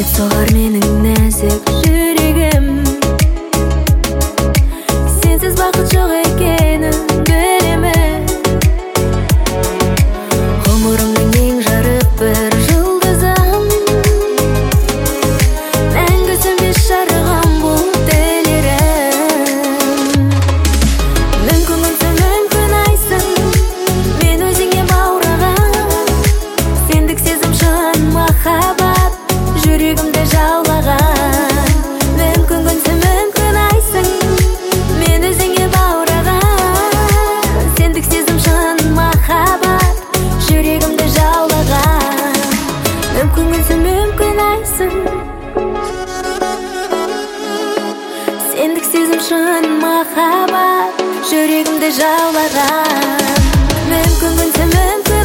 тек соғар менің нәзік жүрегім. Сенсіз бақыт жоқ екенін білемін. Ғұмырымның ең жарық бір жұлдызым, мәңгі сөнбес жарығым бұл тілерім. Мүмкін үнсіз мүмкін айсың, мен өзіңе баураған. Сендік сезім шын махаббат, жүрегімді жаулаған. Мүмкін күнсіз мүмкін айсың, мен өзіңе баураған. Сендік сезім шын махаббат, жүрегімді жаулаған. Мүмкін күнсіз мүмкін айсың, сендік сезім шын махаббат, жүрегімді жаулаған. Мүмкін күнсіз мүмкін